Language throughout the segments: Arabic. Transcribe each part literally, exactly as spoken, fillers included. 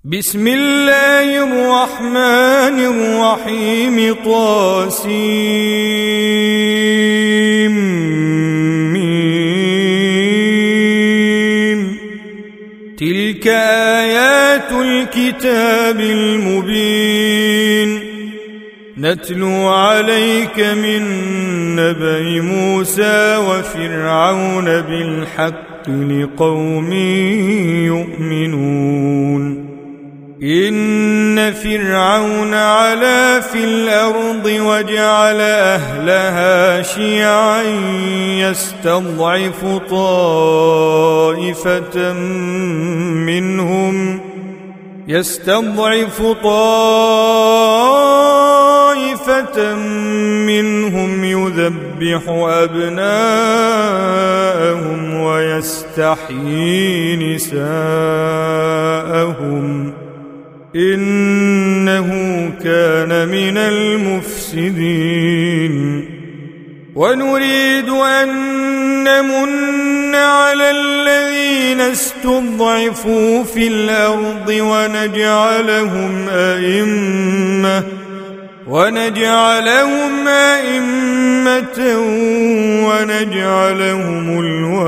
بسم الله الرحمن الرحيم. طاسيم. تلك آيات الكتاب المبين. نتلو عليك من نبأ موسى وفرعون بالحق لقوم يؤمنون. إن فرعون علا في الأرض وجعل أهلها شيعا يستضعف طائفة منهم يستضعف طائفة منهم يذبح أبناءهم ويستحيي نساءهم إنه كان من المفسدين. ونريد أن نمن على الذين استضعفوا في الأرض ونجعلهم أئمة ونجعلهم أئمة ونجعلهم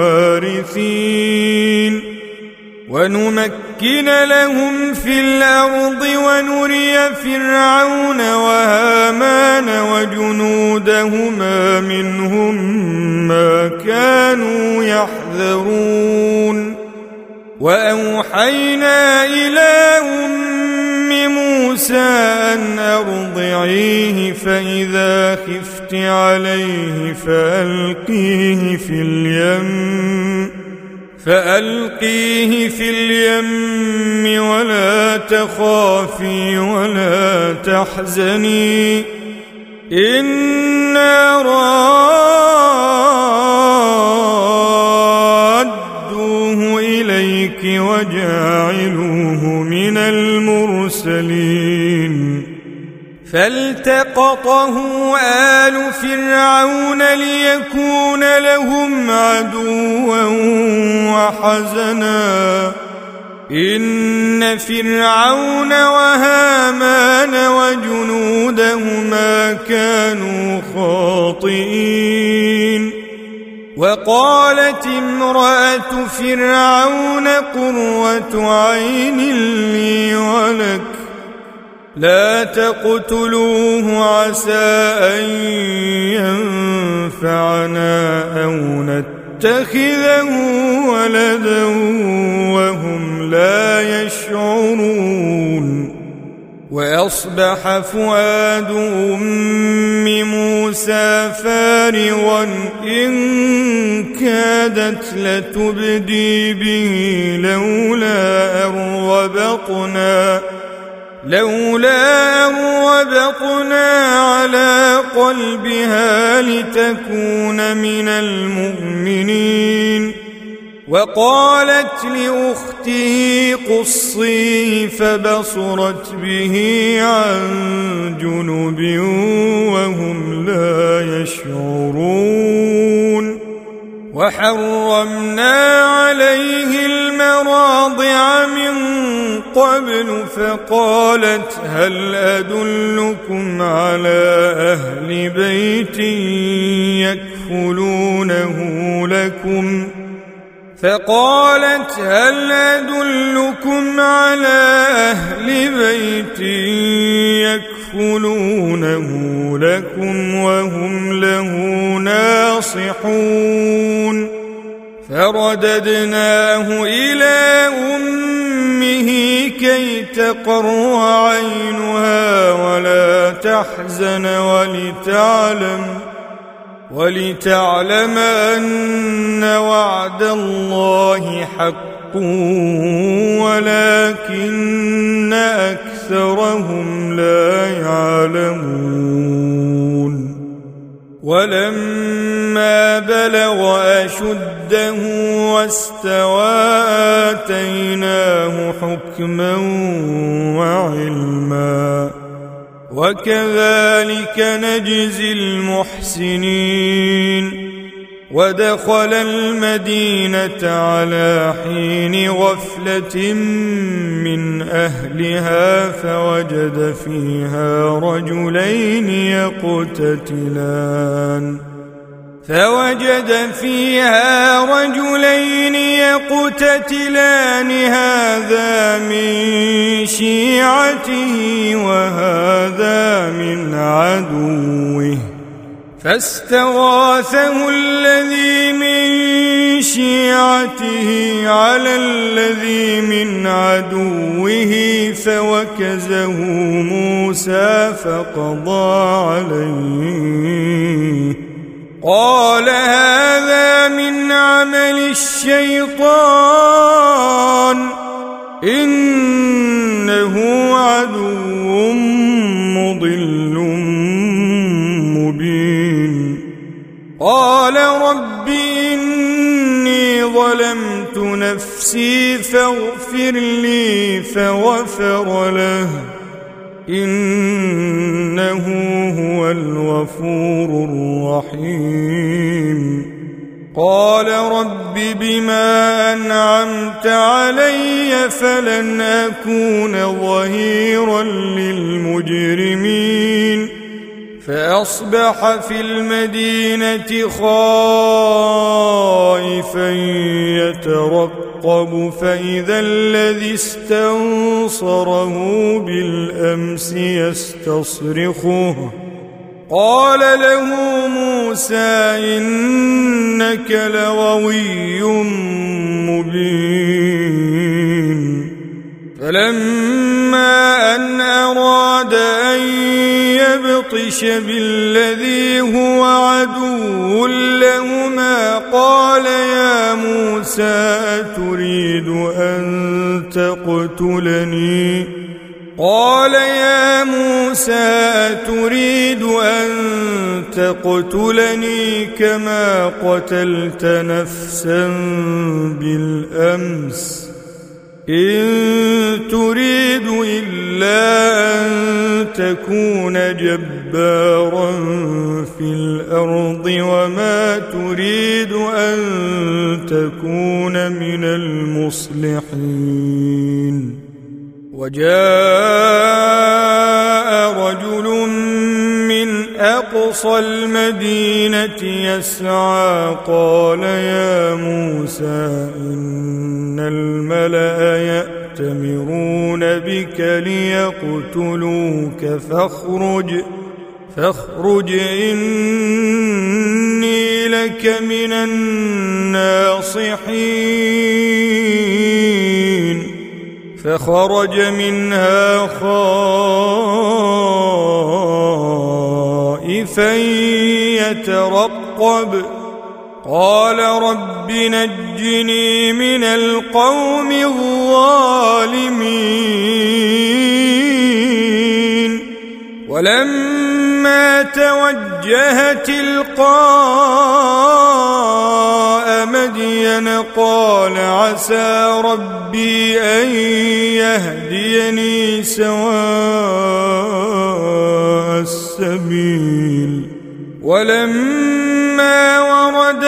الوارثين ونمكن لهم في الأرض ونري فرعون وهامان وجنودهما منهم ما كانوا يحذرون. وأوحينا إلى أم موسى أن أرضعيه فإذا خفت عليه فألقيه في اليم فألقيه في اليم ولا تخافي ولا تحزني إنا رادوه إليك وجاعلوه من المرسلين. فالتقطه آل فرعون ليكون لهم عدوا وحزنا إن فرعون وهامان وجنودهما كانوا خاطئين. وقالت امرأة فرعون قرة عين لي ولك لا تقتلوه عسى أن ينفعنا أو نتخذه ولدا وهم لا يشعرون. وأصبح فؤاد أم موسى فارغا إن كادت لتبدي به لولا أن ربطنا لولا أن ربطنا على قلبها لتكون من المؤمنين. وقالت لأخته قصيه فبصرت به عن جنب وهم لا يشعرون. وحرمنا عليه المراضع من قبل فقالت هل أدلكم على أهل بيت يكفلونه لكم فقالت هل أدلكم على أهل بيت يكفلونه لكم وهم له ناصحون. فرددناه إلى أمه كي تقر عينها ولا تحزن ولتعلم ولتعلم أن وعد الله حق ولكن أكثرهم لا يعلمون. ولما بلغ أشده واستوى آتيناه حكما وعلما وكذلك نجزي المحسنين. ودخل المدينة على حين غفلة من أهلها فوجد فيها رجلين يقتتلان فوجد فيها رجلين يقتتلان هذا من شيعته وهذا من عدوه فاستغاثه الذي من شيعته على الذي من عدوه فوكزه موسى فقضى عليه قال هذا من عمل الشيطان إنه عدو مضل مبين قال رب إني ظلمت نفسي فاغفر لي فغفر له إنه هو الغفور الرحيم قال رب بما أنعمت علي فلن أكون ظهيرا للمجرمين فأصبح في المدينة خائفا يترقب فإذا الذي استنصره بالأمس يستصرخه قال له موسى إنك لغوي مبين فلما أن أراد أن يبطش بالذي هو عدو لهما قال يا موسى أتريد أن تقتلني قال يا موسى أتريد أن تقتلني كما قتلت نفسا بالأمس إن تريد إلا أن تكون جبارا في الأرض وما تريد أن تكون من المصلحين وجاء رجل من أقصى المدينة يسعى قال يا موسى إن الملأ يأتمرون بك ليقتلوك فاخرج فاخرج إني لك من الناصحين فخرج منها خائفا يترقب قال رب نجني من القوم الظالمين ولما توجه تلقاء مدين قال عسى ربي أن يهديني سواء السبيل ولما ورد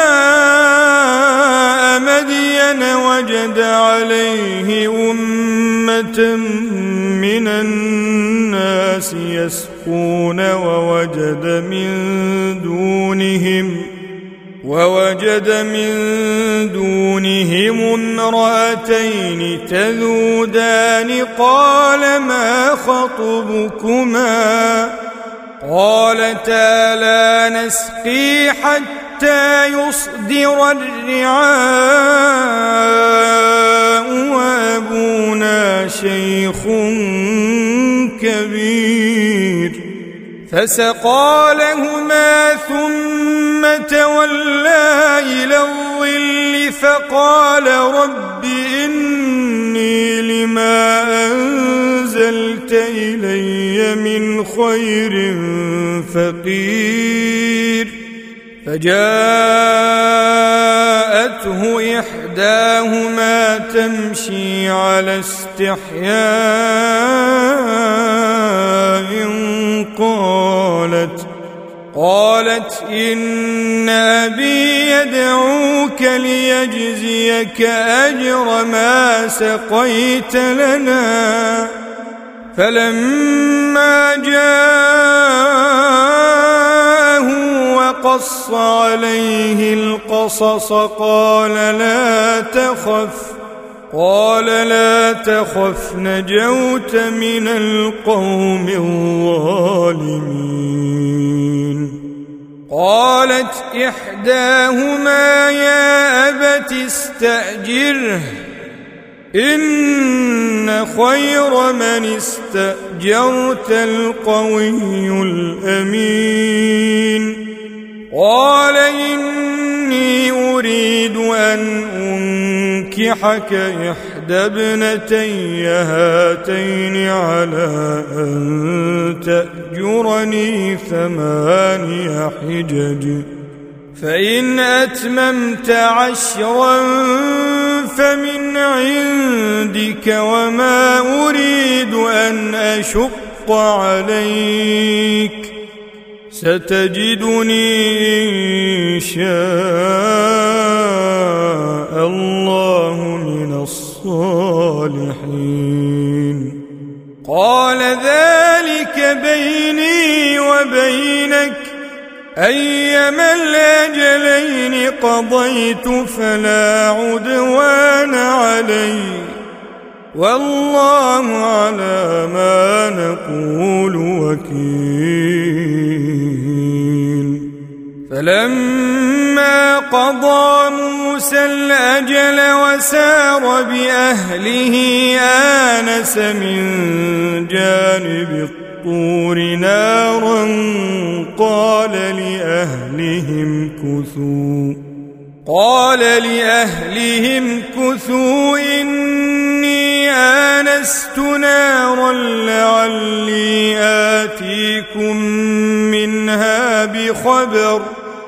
ماء مدين وجد عليه أمة من الناس يسقون ووجد من دونهم ووجد من دونهم امرأتين تذودان قال ما خطبكما قالتا لا نسقي حتى يصدر الرعاء وأبونا شيخ كبير فسقى لهما ثم تولى إلى الظل فقال رب إني لما أنزلت إلي من خير فقير فجاءته إحداهما تمشي على استحياء قالت قالت إن أبي يدعوك ليجزيك أجر ما سقيت لنا. فلما جاءه وقص عليه القصص قال لا تخف قال لا تخف نجوت من القوم الظالمين. قالت إحداهما يا أبت استأجره إن خير من استأجرت القوي الأمين. قال إني أريد أن أنكحك إحدى ابنتي هاتين على أن تأجرني ثماني حجج فإن أتممت عشرا فمن عندك وما أريد أن أشق عليك ستجدني إن شاء الله من الصالحين. قال ذلك بيني وبينك أيما الأجلين قضيت فلا عدوان علي والله على ما نقول وكيل. فلما قضى موسى الأجل وسار بأهله آنس من جانب الطور نارا قال لأهلهم كثوا قال لأهلهم كثوا إني آنست نارا لعلي آتيكم منها بخبر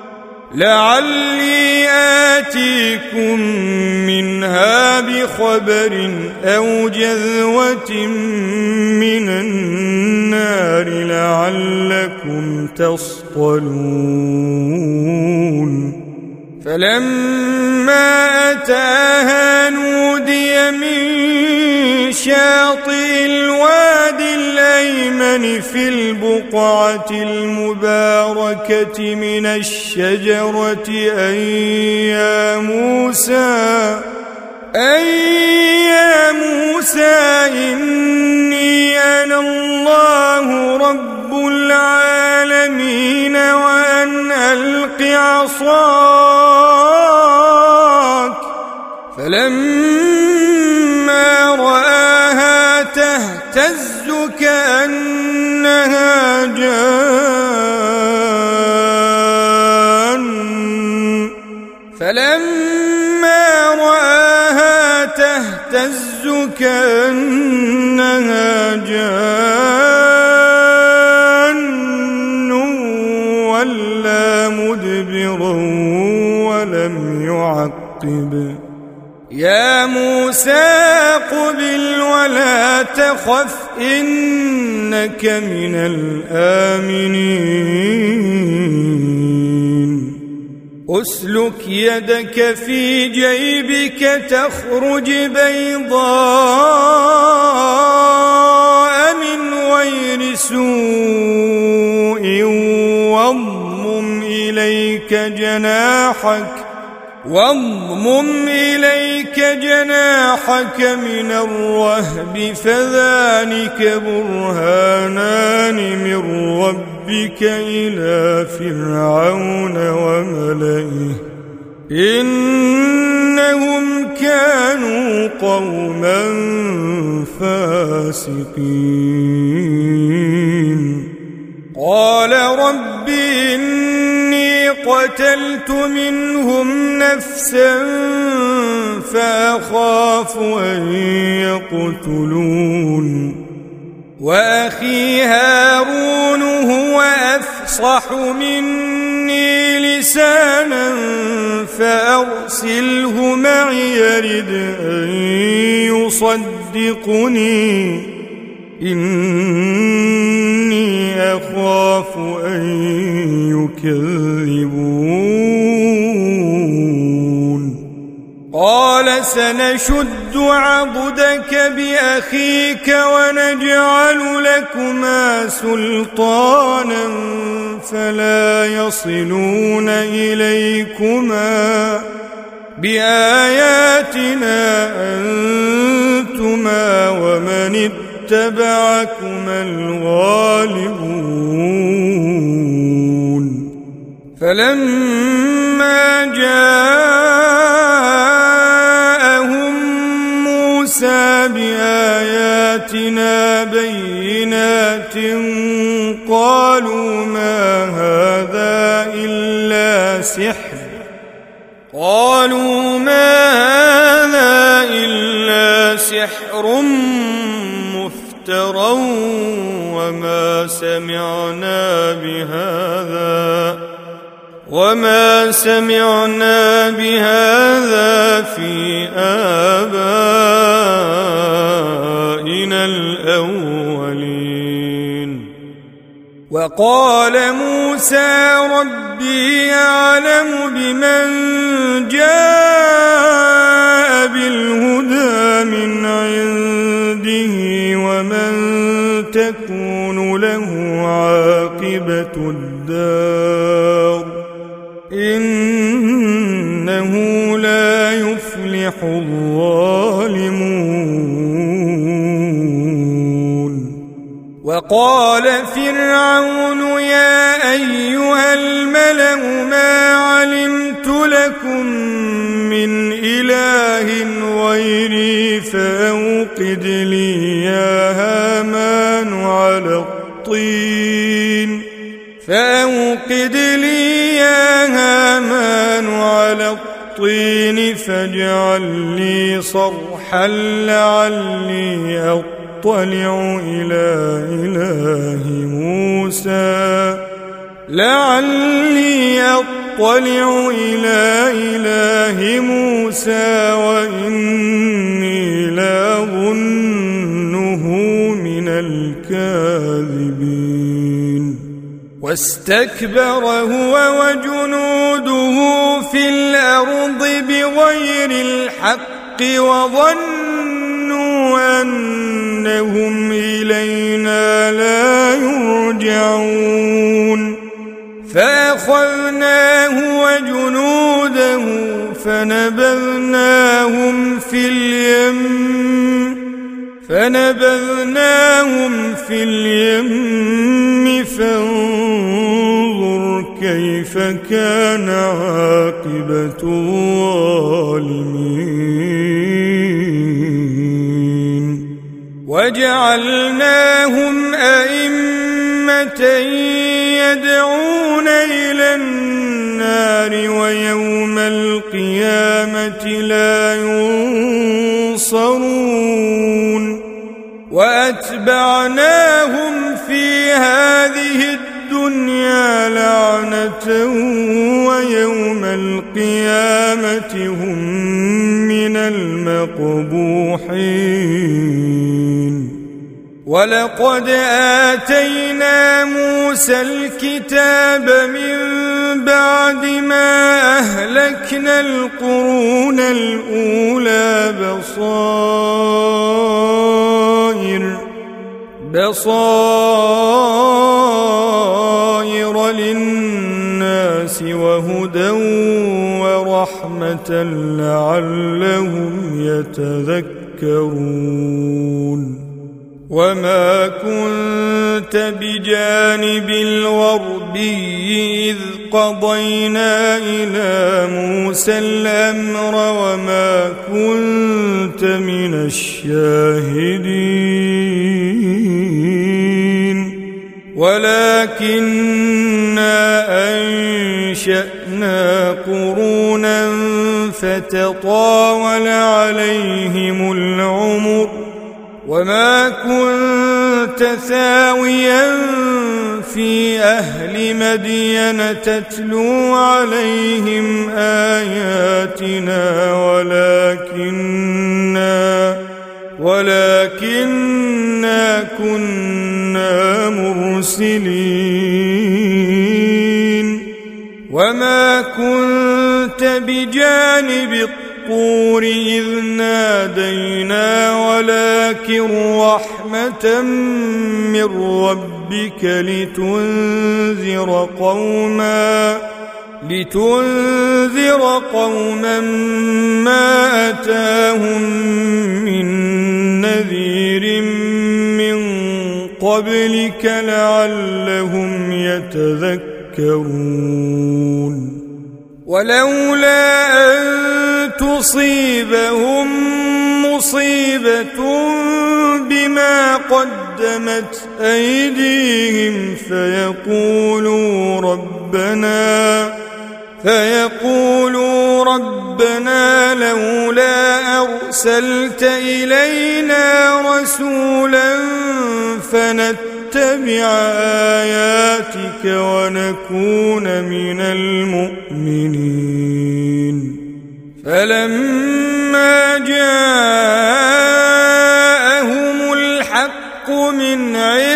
لعلي آتيكم منها بخبر أو جذوة من النار لعلكم تصطلون. فلما أتاها نودي من شاطئ الوادي الأيمن في البقعة المباركة من الشجرة أن يا موسى أن يا موسى إني أنا الله رب العالمين وأن ألق عصاك. فلما رآها تهتز كأنها جان فلما رآها تهتز كأنها جان ولا مدبرا ولم يعقب. يا موسى أقبل ولا تخف إنك من الآمنين. أسلك يدك في جيبك تخرج بيضاء من غير سوء واضمم إليك جناحك واضمم إليك جناحك من الرهب فذلك برهانان من ربك إلى فرعون وملئه إنهم كانوا قوما فاسقين. قال رب إني قتلت منهم نفسا فأخاف أن يقتلون وأخي هارون هو أفصح مني لسانا فأرسله معي يرد أن يصدقني إني أخاف أن يكذبون قال سنشد عضدك بأخيك ونجعل لكما سلطانا فلا يصلون إليكما بآياتنا أنتما ومن اتبعكما الغالبون فلما جاءهم موسى بآياتنا بينات قالوا ما هذا إلا سحر قالوا ما هذا إلا سحر مفترى وما سمعنا بهذا وما سمعنا بهذا في آبائنا الأولين وقال موسى ربي يعلم بمن جاء بالهدى من عنده ومن تكون له عاقبة الدار إنه لا يفلح الظالمون وقال فرعون يا أيها الملأ ما علمت لكم من إله غيري فأوقد لي يا هامان على الطين فأوقد لي يا هامان على الطين فاجعل لي صرحا لعلي أطلع إلى إله موسى لعلي أطلع إلى إله موسى وإني لأظنه من الكاذبين واستكبر هو وجنوده في الأرض بغير الحق وظنوا أنهم إلينا لا يرجعون فأخذناه وجنوده فنبذناهم في اليم فنبذناهم في اليم فانظر كيف كان عاقبة الظالمين وجعلناهم أئمة يدعون إلى النار ويوم القيامة لا ينصرون وأتبعناهم في هذه الدنيا لعنة ويوم القيامة هم من المقبوحين ولقد آتينا موسى الكتاب من بعد ما أهلكنا القرون الأولى بصائر بصائر للناس وهدى ورحمة لعلهم يتذكرون وما كنت بجانب الغربي إذ قضينا إلى موسى الأمر وما كنت من الشاهدين ولكننا أنشأنا قرونا فتطاول عليهم العمر وما كنت ثاويا في أهل مدين تتلو عليهم آياتنا ولكننا ولكننا إنا كنا مرسلين وما كنت بجانب الطور إذ نادينا ولكن رحمة من ربك لتنذر قوما لتنذر قوما ما أتاهم من نذير من قبلك لعلهم يتذكرون ولولا أن تصيبهم مصيبة بما قدمت أيديهم فيقولوا ربنا فيقولوا ربنا لولا أرسلت إلينا رسولا فنتبع آياتك ونكون من المؤمنين فلما جاءهم الحق من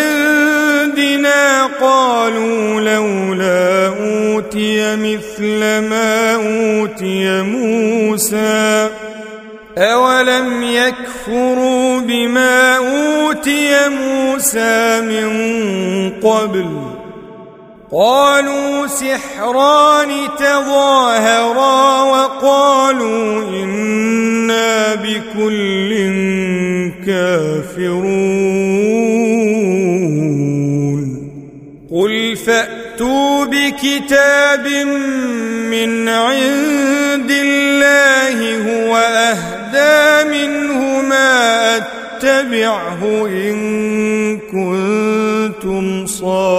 عندنا قالوا لولا أوتي مثل ما أوتي موسى أولم يكفروا بما أوتي موسى من قبل قالوا سحران تظاهرا وقالوا إنا بكل كافرون قل فأتوا بكتاب من عند الله هو أهدى منه ما أتبعه إن كنتم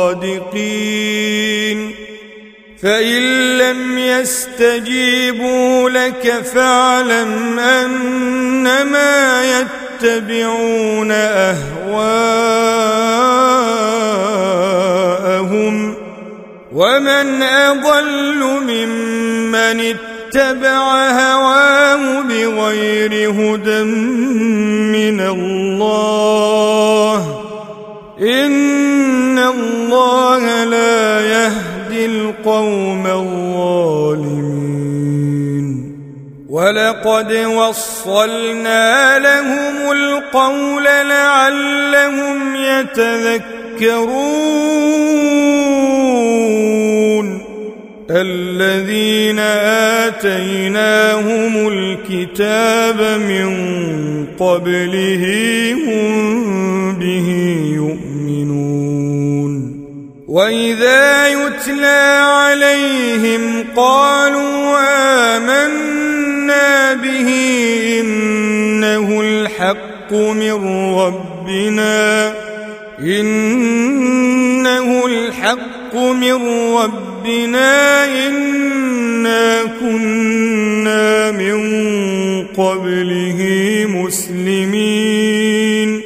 صادقين فإن لم يستجيبوا لك فاعلم أنما يتبعون أهواءهم ومن أضل ممن اتبع هواه بغير هدى من الله إن الله لا يهدي القوم الظالمين ولقد وصلنا لهم القول لعلهم يتذكرون الذين آتيناهم الكتاب من قبله هم به يؤمنون وإذا يتلى عليهم قالوا آمنا به إنه الحق من ربنا إنه الحق من ربنا إنا كنا من قبله مسلمين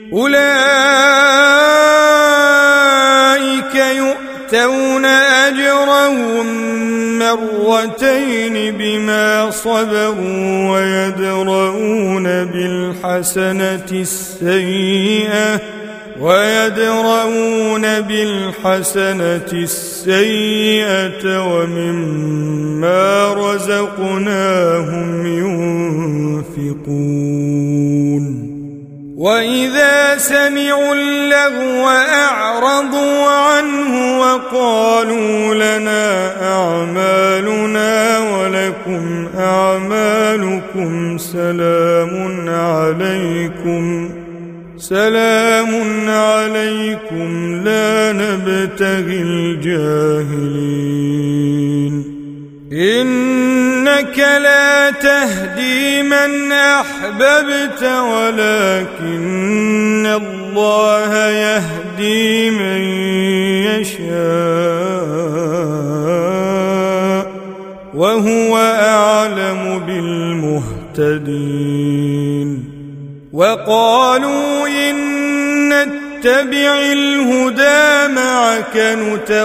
أولئك يؤتون أجرهم مرتين بما صبروا ويدرؤون بالحسنة السيئة ويدرؤون بالحسنة السيئة ومما رزقناهم ينفقون وإذا سمعوا اللغو أعرضوا عنه وقالوا لنا أعمالنا ولكم أعمالكم سلام عليكم سلام عليكم لا نبتغي الجاهلين إنك لا تهدي من أحببت ولكن الله يهدي من يشاء وهو أعلم بالمهتدين وقالوا إن نتبع الهدى معك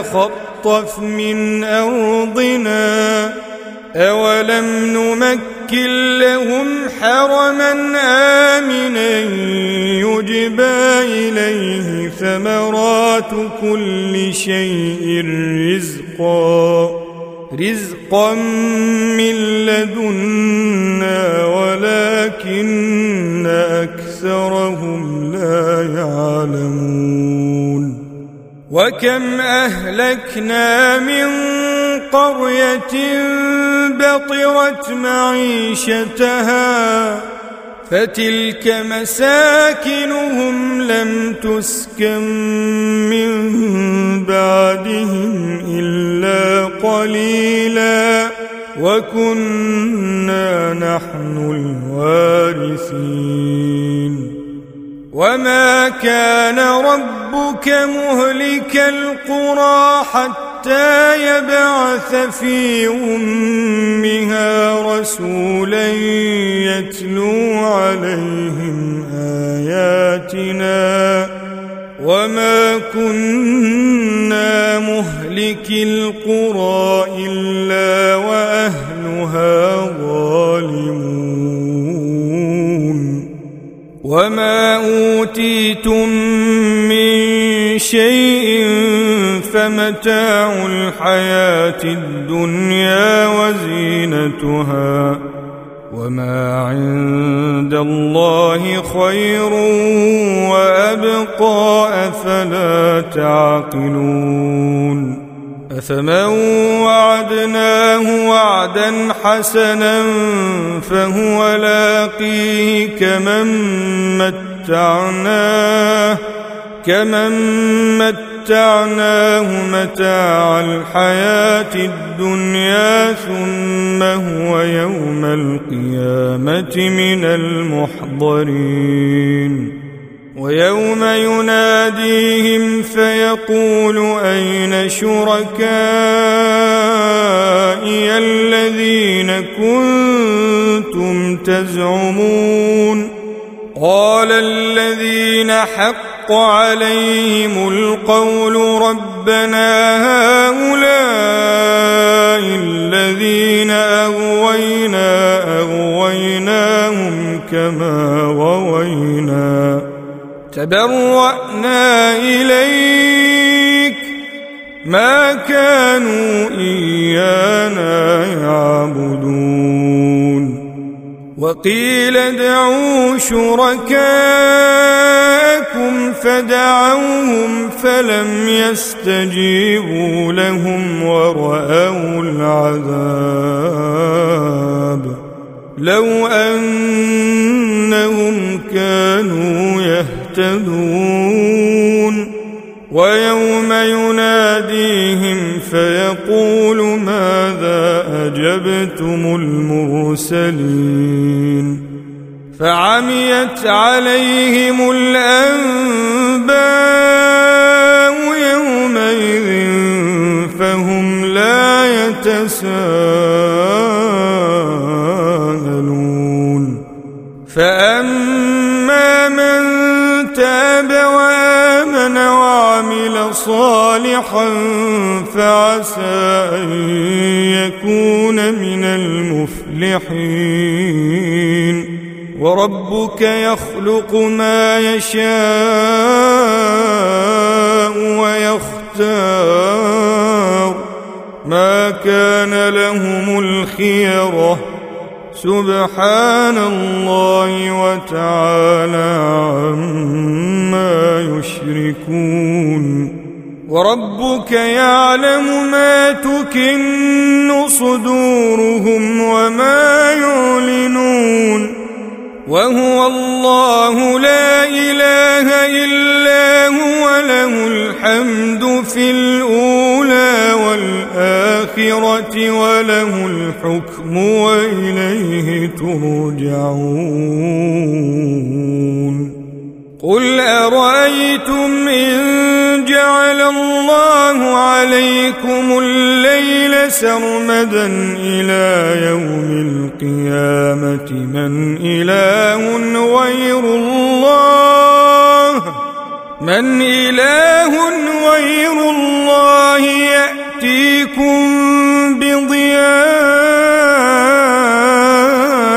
نتخطف من أرضنا أولم نمكن نمكن لهم حرما آمنا يجبى إليه ثمرات كل شيء رزقا رزقا من لدنا ولكن أكثرهم لا يعلمون وكم أهلكنا من قرية بطرت معيشتها فتلك مساكنهم لم تسكن من بعدهم إلا قليلا وكنا نحن الوارثين وما كان ربك مهلك القرى حتى يبعث في أمها رسولا يتلو عليهم آياتنا وما كنا مهلك القرى إلا وأهلها ظالمون وما أوتيتم من شيء فمتاع الحياة الدنيا وزينتها وما عند الله خير وأبقى أفلا تعقلون أفمن وعدناه وعدا حسنا فهو لاقيه كمن متعناه كمن متعناه متاع الحياة الدنيا ثم هو يوم القيامة من المحضرين ويوم يناديهم فيقول أين شركائي الذين كنتم تزعمون قال الذين حق عليهم القول ربنا هؤلاء الذين أغوينا أغويناهم كما غوينا تبرأنا إليك ما كانوا إيانا يعبدون وقيل ادعوا شركاءكم فدعوهم فلم يستجيبوا لهم ورأوا العذاب لو أنهم كانوا يهتدون ويوم يناديهم فيقول ماذا أجبتم المرسلين فعميت عليهم الأنباء يومئذ فهم لا يتساءلون فأما من تاب وآمن وعمل صالحا فعسى أن يكون من المفلحين وربك يخلق ما يشاء ويختار ما كان لهم الخيرة سبحان الله وتعالى عما يشركون وربك يعلم ما تكن صدورهم وما يعلنون وهو الله لا إله إلا هو له الحمد في الأولى والآخرة وله الحكم وإليه ترجعون قل أرأيتم إن جعل الله عليكم الليل سرمدا إلى يوم القيامة من إله غير الله من إله غير الله يأتيكم بضياء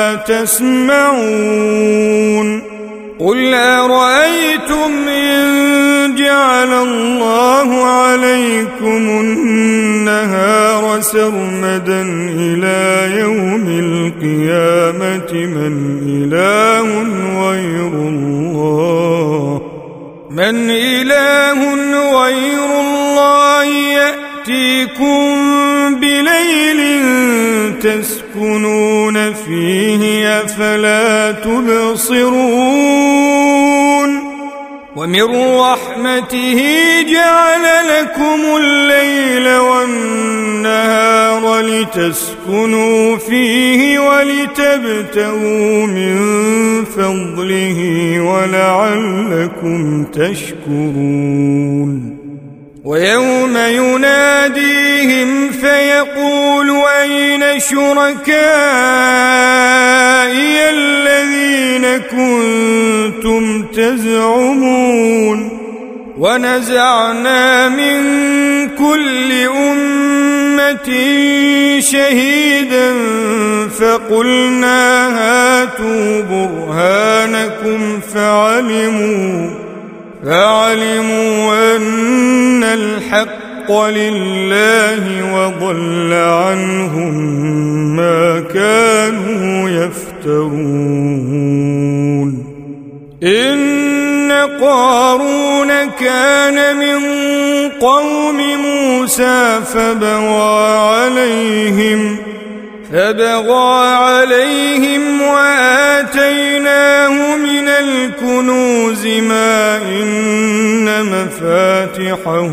تسمعون قل أرأيتم إن جعل الله عليكم النهار سرمدا إلى يوم القيامة من إله غير الله من إله غير الله يأتيكم بليل تسكنون فيه أفلا تبصرون ومن رحمته جعل لكم الليل والنهار لتسكنوا فيه ولتبتغوا من فضله ولعلكم تشكرون ويوم يناديهم فيقول أين شركائي الذين كنتم تزعمون ونزعنا من كل أمة شهيدا فقلنا هاتوا برهانكم فعلموا فعلموا أن الحق لله وضل عنهم ما كانوا يفترون إن قارون كان من قوم موسى فبغى عليهم فبغى عليهم وآتيناه من الكنوز ما إن مفاتحه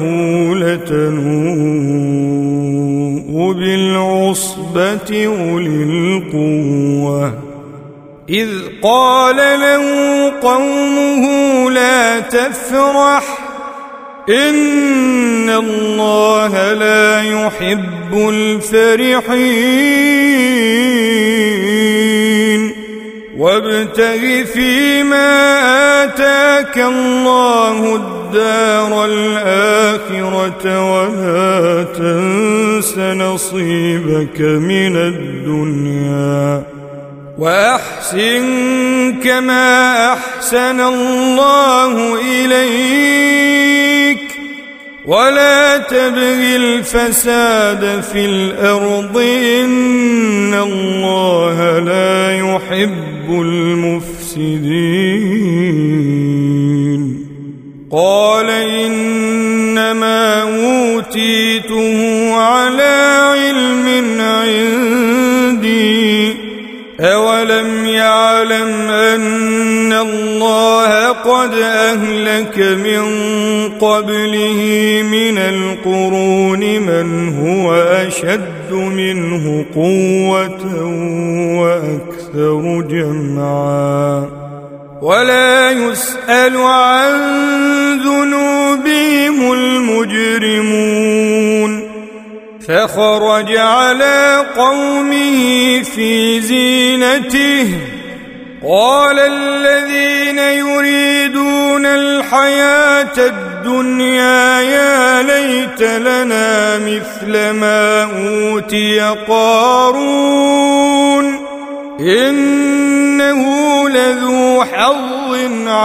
لتنوء بالعصبة أولي القوة إذ قال له قومه لا تفرح إن الله لا يحب الفرحين وابتغ فيما آتاك الله الدار الآخرة ولا تنس نصيبك من الدنيا وأحسن كما أحسن الله إليك ولا تبغ الفساد في الأرض إن الله لا يحب المفسدين قال إنما أوتيته على علم عندي أولم يعلم أن الله قد أهلك من قبله من القرون من هو أشد منه قوة وأكثر جمعا ولا يسأل عن ذنوبهم المجرمون فخرج على قومه في زينته قال الذين يريدون الحياة الدنيا يا ليت لنا مثل ما أوتي قارون إنه لذو حظ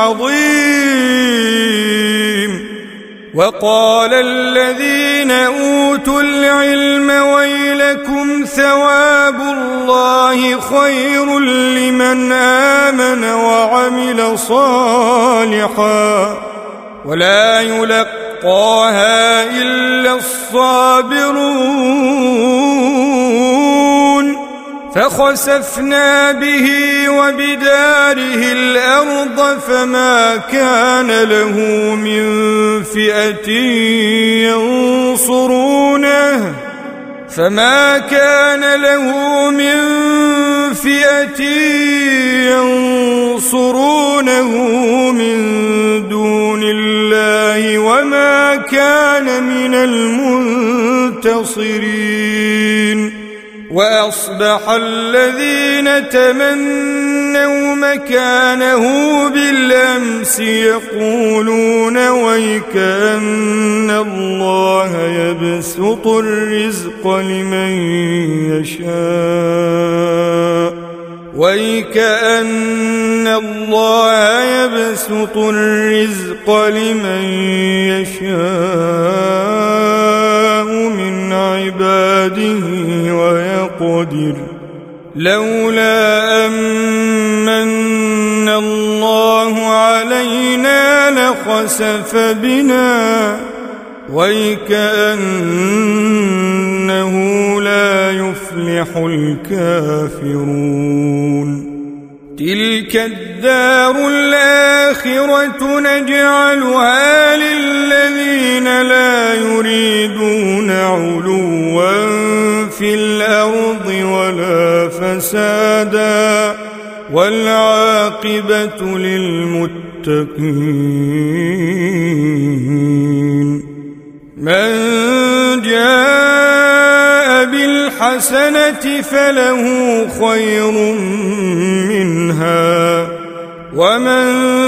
عظيم وقال الذين أوتوا العلم ويلكم ثواب الله خير لمن آمن وعمل صالحا ولا يلقاها إلا الصابرون فخسفنا به وبداره الأرض فما كان له من فئة ينصرونه فما كان له من فئة ينصرونه من دون الله وما كان من المنتصرين وأصبح الذين تمنوا مكانه بالأمس يقولون ويكأن الله يبسط الرزق لمن يشاء وَيْكَأَنَّ اللَّهَ يَبْسُطُ الرِّزْقَ لِمَن يَشَاءُ مِنْ عِبَادِهِ وَيَقْدِرُ لَوْلَا أَمَّنَّ اللَّهُ عَلَيْنَا لَخَسَفَ بِنَا وَيْكَأَنَّهُ لَا يُفْلِحُ الْكَافِرُونَ تِلْكَ الدَّارُ الْآخِرَةُ نَجْعَلُهَا لِلَّذِينَ لَا يُرِيدُونَ عُلُوًّا فِي الْأَرْضِ وَلَا فَسَادًا وَالْعَاقِبَةُ لِلْمُتَّقِينَ مَنْ جَاءَ بِالْحَسَنَةِ فَلَهُ خَيْرٌ مِنْهَا وَمَنْ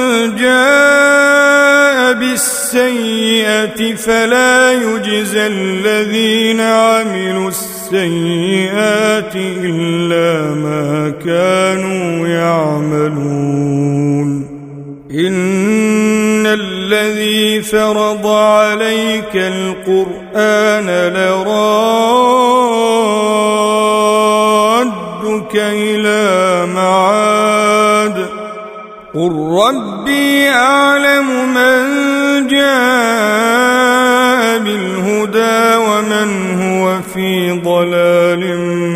جَاءَ بِالسَّيِّئَةِ فَلَا يُجْزَى الَّذِينَ عَمِلُوا السَّيِّئَاتِ إِلَّا مَا كَانُوا يَعْمَلُونَ إِنَّ الَّذِي فَرَضَ عَلَيْكَ الْقُرْآنَ لَرَادُّكَ إِلَى مَعَادٍ قُلْ رَبِّي أَعْلَمُ مَنْ جَاءَ بِالْهُدَى وَمَنْ هُوَ فِي ضَلَالٍ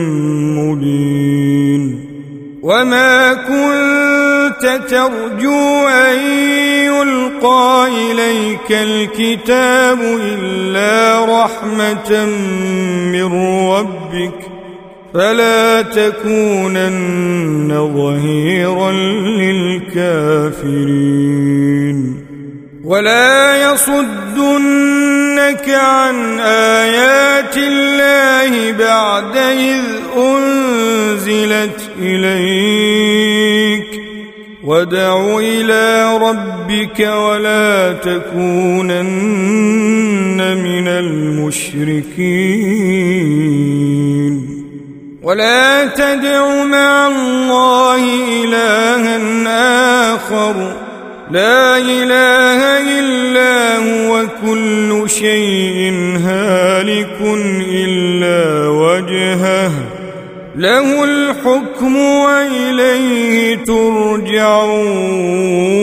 مُبِينٍ وَمَا كُنْتَ تَرْجُو أَنْ يُلْقَى إِلَيْكَ الْكِتَابُ إِلَّا رَحْمَةً مِّن رَّبِّكَ فَلَا تَكُونَنَّ ظَهِيرًا لِلْكَافِرِينَ وَلَا يَصُدُّنَّكَ عَنْ آيَاتِ اللَّهِ بَعْدَ إِذْ أُنْزِلَتْ إِلَيْكَ وَادْعُ إِلَى رَبِّكَ وَلَا تَكُونَنَّ مِنَ الْمُشْرِكِينَ وَلَا تَدْعُ مَعَ اللَّهِ إِلَٰهًا آخَرَ لَا إِلَٰهَ إِلَّا هُوَ كُلُّ شَيْءٍ هَالِكٌ إِلَّا وَجْهَهُ لَهُ الْحُكْمُ وَإِلَيْهِ تُرْجَعُونَ